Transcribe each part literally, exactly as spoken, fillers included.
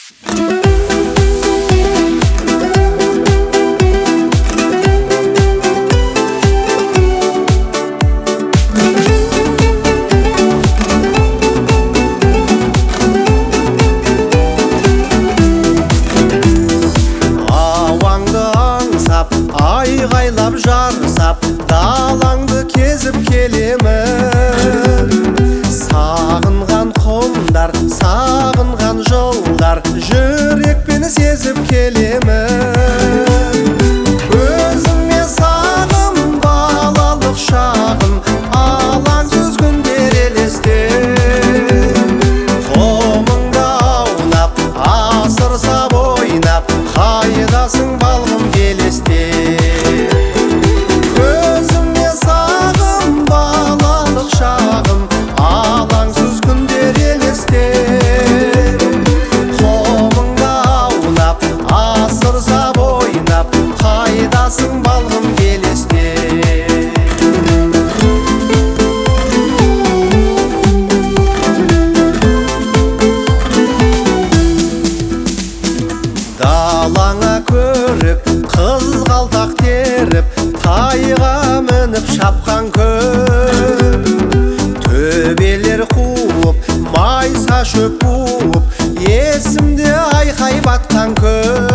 Айғайлап жарысап далаңды кезіп келемін. Сағынған құмдар, сағынған жолдар, жүрекпен сезіп келемін. Өзіңе сағым, балалық шағым, алаңсыз күндер елестен. Құмыңда аунап, асырсап ойнап, қайдасың балғым келестен. Қайдасың балғым келесте. Далаңа көрік қызғалдақ теріп, тайға мініп шапқан көп. Төбелер қуып, майса шөп буып, есімде айқай батқан көп.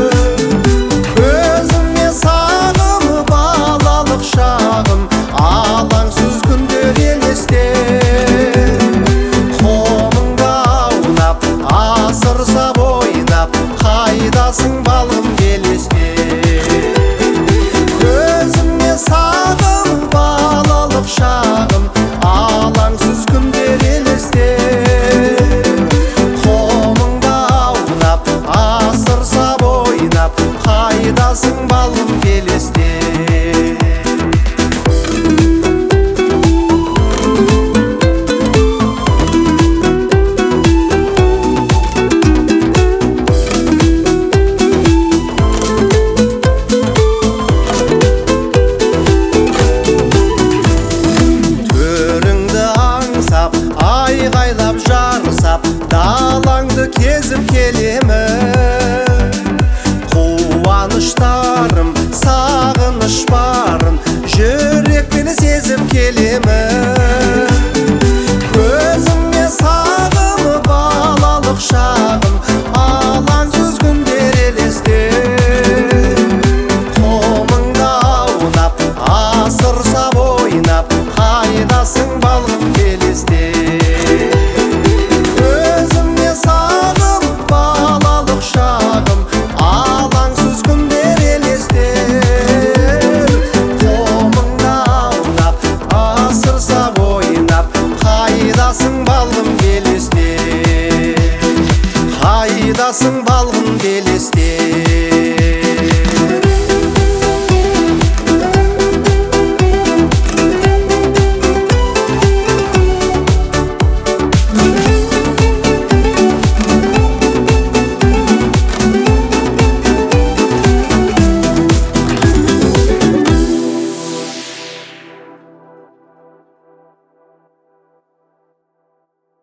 Алаңсыз күндер елестен. Құмыңда аунап, асырсап ойнап, қайдасың балғым келестен. Көзіме сағым, балалық шағым, алаңсыз күндер елестен. Құмыңда аунап, асырсап ойнап, қайдасың балғым келестен. Айғайлап жарысап далаңды кезіп келемін. Қуаныштарым, сағыныш барын жүрекпен сезіп келемін.